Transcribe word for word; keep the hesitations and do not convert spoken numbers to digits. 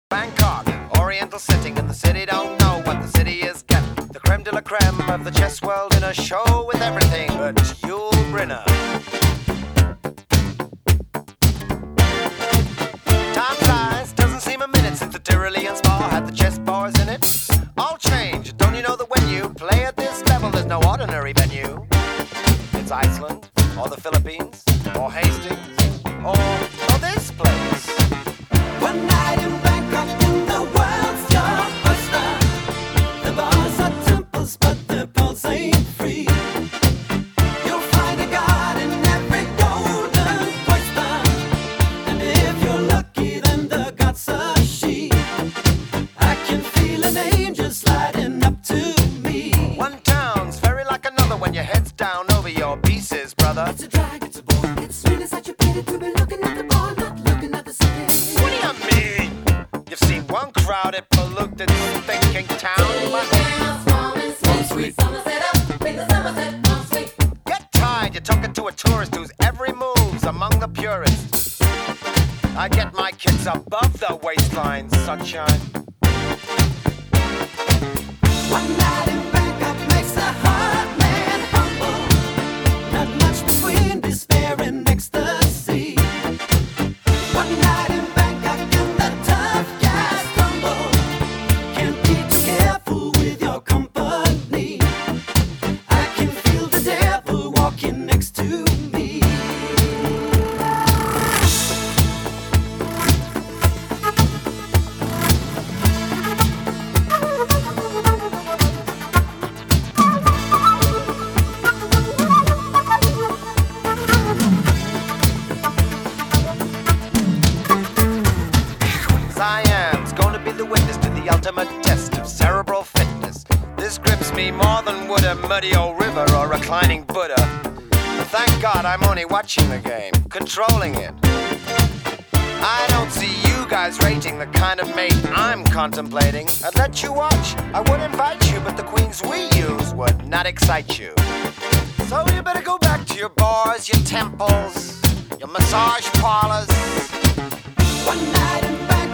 Bangkok, Oriental sitting in the city, don't know what the city is getting. The creme de la creme of the chess world in a show with everything but Yul Brynner. Time flies, doesn't seem a minute since the Tyrolean Spa had the chess bars in it. All change, don't you know that when you play at this level, there's no ordinary venue? It's Iceland, or the Philippines, or Hastings, or, or this place. One night in Bangkok in the world's your oyster. The bars are temples, but the pulse ain't free. You'll find a god in every golden oyster, and if you're lucky, then the god's a she. I can feel an angel sliding up to me. One town's very like another when your head's down over your pieces, brother. It's a drag, it's a bore. It's really such a pity to be looking at the bar, not looking at the city. What do you mean? You've seen one crowded, polluted, thinking town, but get tired, you're talking to a tourist whose every move's among the purists. I get my kids above the waistline, sunshine. One night in Bangkok makes a hard man humble. Not much between despair and ecstasy. One night in Bangkok and the tough guys stumble. Can't be too careful with your company. I can feel the devil walking next to me. Siam's gonna be the witness to the ultimate test of cerebral fitness. This grips me more than would a muddy old river or reclining Buddha. But thank God I'm only watching the game, controlling it. I don't see you guys rating the kind of mate I'm contemplating. I'd let you watch, I would invite you, but the queens we use would not excite you. So you better go back to your bars, your temples, your massage parlors. One night in Bangkok.